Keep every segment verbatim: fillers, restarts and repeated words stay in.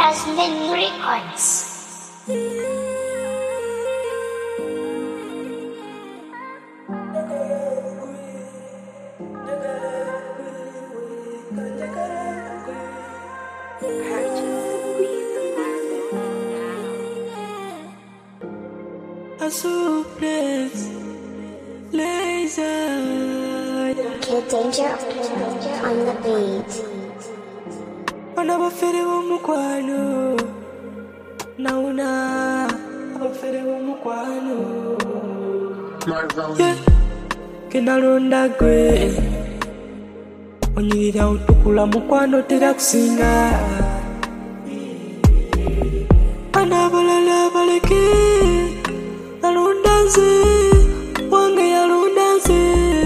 Jasmine Records. A surprise, laser. Kid Danger on the beat. Wanabafere w'omukwano nauna abafere w'omukwano yeah. Kenalonda gwe onyirira otukula mukwano tera kusinga anabalala baleke nalonda nze wange yalonda nze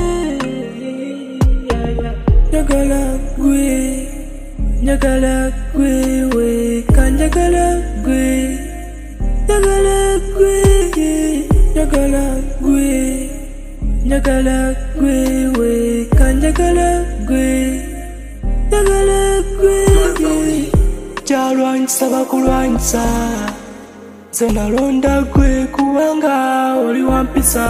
njagala gwe njagala gwe weka njagala gwe njagala gwe njagala gwe njagala gwe weka njagala gwe njagala gwe kyalwanyisa bakulwanyisa nze nalonda gwe kubanga oli wampisa.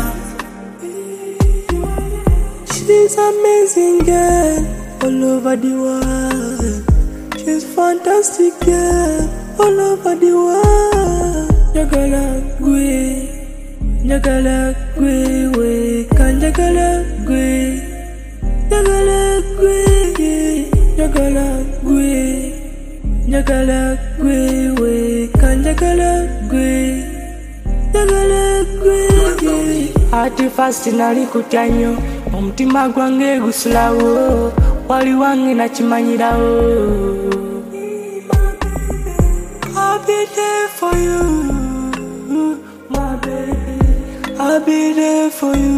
She's amazing girl all over the world. She's fantastic girl all over the world. Njagala gwe njagala gwe weka njagala gwe njagala gwe njagala gwe njagala gwe weka njagala gwe njagala gwe ati fast nali kutya nnyo omutima gwange gusulawo wali wange nakimanyirawo. I'll be there for you, my baby. I'll be there for you,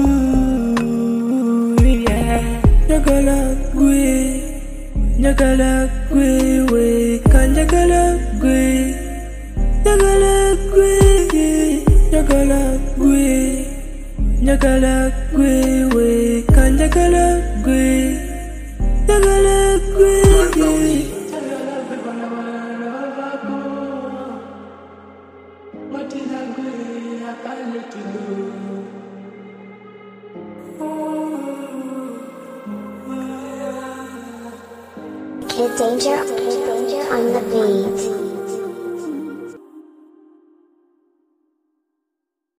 yeah. Njagala gwe njagala gwe weka njagala gwe njagala gwe njagala gwe njagala gwe weka njagala gwe njagala gwe Kid Danger on the beat.